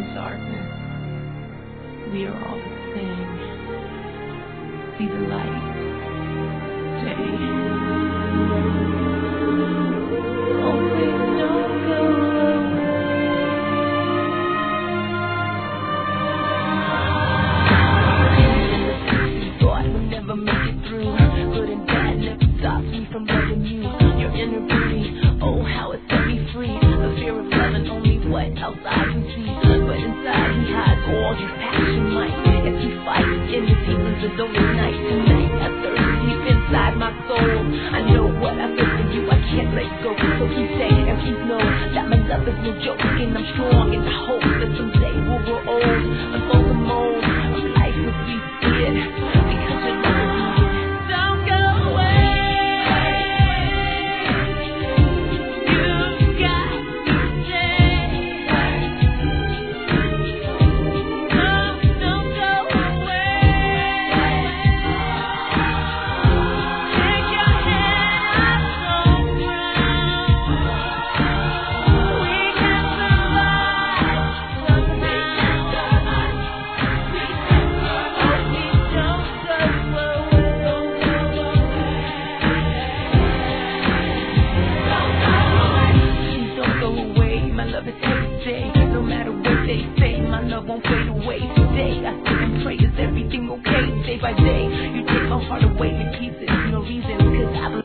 darkness, we are all the same. See the light, day. Oh, please don't go away. Thought we'd never make it through. Good and bad never stops me from loving you. Your inner beauty, oh how it set me free. The fear of loving only what outside can see, but inside he hides all his passion might. As we fight in the demons of those night tonight, I thirst deep inside my soul. I know what I feel for you, I can't let go. So please stay and please know that my love is no joke, and I'm strong in the hope that someday we'll grow old. Unfold the mold of life as we see it, because your love is needed. Don't go away. You've got to stay. Don't go away. Take your hand off the ground. We can survive somehow. Please don't go away. Please don't go away. My love is here to stay. No matter what they say, my love won't fade away. Today I sit and pray, is everything okay? Day by day, you take my heart away in pieces.